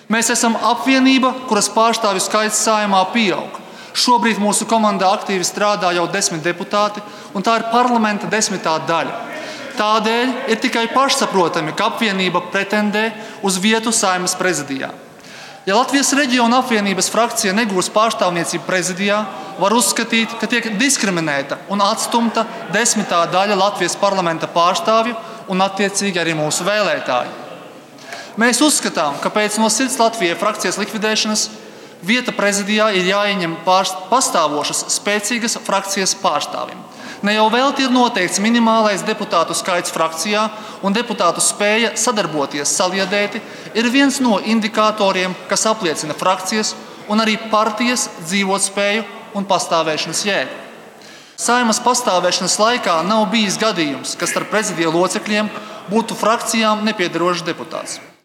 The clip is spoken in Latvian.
Mēs esam apvienība, kuras pārstāvju skaits Saeimā pieaug. Šobrīd mūsu komandā aktīvi strādā jau 10 deputāti, un tā ir parlamenta 10. daļa. Tādēļ ir tikai pašsaprotami, ka apvienība pretendē uz vietu Saeimas prezidijā. Ja Latvijas reģiona apvienības frakcija negūs pārstāvniecību prezidijā, var uzskatīt, ka tiek diskriminēta un atstumta 10. daļa Latvijas parlamenta pārstāvju un attiecīgi arī mūsu vēlētāji. Mēs uzskatām, ka pēc No sirds Latvijai frakcijas likvidēšanas vieta prezidijā ir jāieņem pastāvošas spēcīgas frakcijas pārstāvim. Ne jau velti ir noteikts minimālais deputātu skaits frakcijā, un deputātu spēja sadarboties saliedēti ir viens no indikatoriem, kas apliecina frakcijas un arī partijas dzīvotspēju un pastāvēšanas jēgu. Saeimas pastāvēšanas laikā nav bijis gadījums, ka starp prezidija locekļiem būtu frakcijām nepiederošs deputāts.